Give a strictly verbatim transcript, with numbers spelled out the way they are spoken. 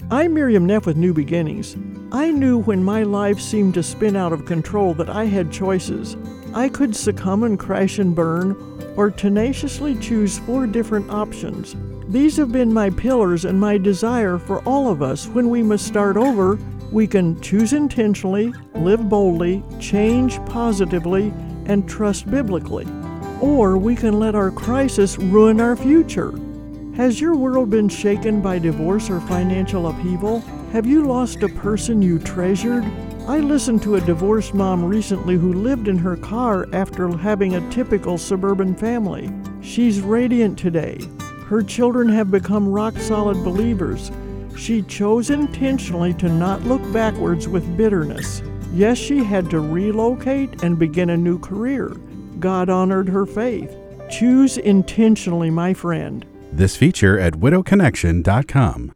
I'm Miriam Neff with New Beginnings. I knew when my life seemed to spin out of control that I had choices. I could succumb and crash and burn, or tenaciously choose four different options. These have been my pillars and my desire for all of us. When we must start over, we can choose intentionally, live boldly, change positively, and trust biblically. Or we can let our crisis ruin our future. Has your world been shaken by divorce or financial upheaval? Have you lost a person you treasured? I listened to a divorced mom recently who lived in her car after having a typical suburban family. She's radiant today. Her children have become rock-solid believers. She chose intentionally to not look backwards with bitterness. Yes, she had to relocate and begin a new career. God honored her faith. Choose intentionally, my friend. This feature at widow connection dot com.